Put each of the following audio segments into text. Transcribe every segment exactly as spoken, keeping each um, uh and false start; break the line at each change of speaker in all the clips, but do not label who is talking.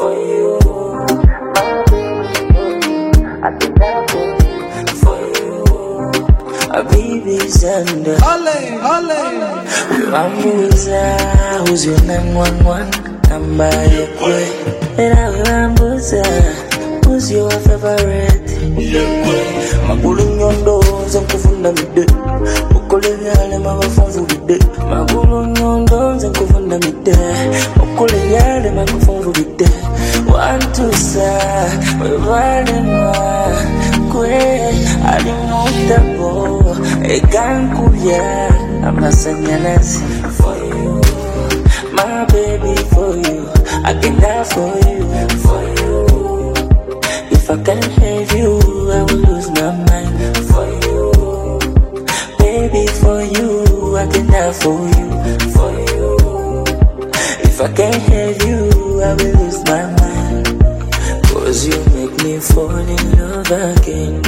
for you. My baby, I can die for you. A baby's under.
Ole, ole.
Wambuza, who's your nine one one? Number you quit. And I wambuza, who's your favorite? Magulu nyondo, zankufunda mide. Ukoleyale magafunvu bide. Magulu nyondo, zankufunda mide. Ukoleyale magafunvu bide. Wantusa, wevalema. Kwe, alimutabo. Egankuya, amasanyalazi. For you, my baby, for you. I can die for you, for you. If I can't have you, I will lose my mind. For you, baby, for you, I can die for you, for you. If I can't have you, I will lose my mind. Cause you make me fall in love again.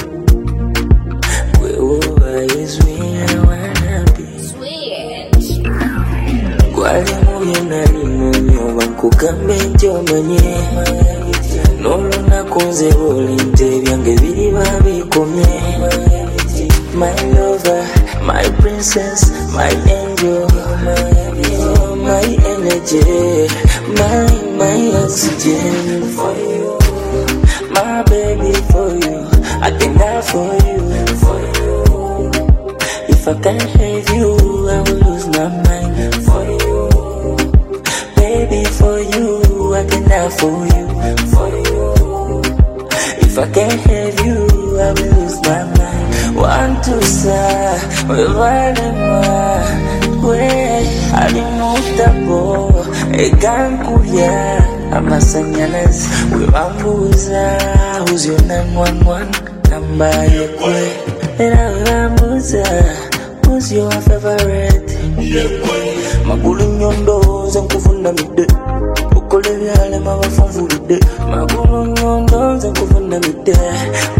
Where is me, I wanna be.
Switch.
Kwale muye nali munyo wankugambe njomanye. Nolo nakunze bolinte byange biri babikomye. My lover, my princess, my angel, you're my energy, my, my oxygen. For you, my baby, for you, I can die for you, for you. If I can't have you, I will lose my mind. For you, baby, for you, I can die for you, for you. If I can't have you, I will lose my mind. Want to say, wevalema, we alimutabo, egankuya, amasanyalazi. Wewambuza, who's your nine one one? Number you kwe. And I wewambuza, who's your favorite? Magulu nyondo, zankufunda mide. Ukoleyale magafunvu bide. Magulu nyondo, zankufunda mide.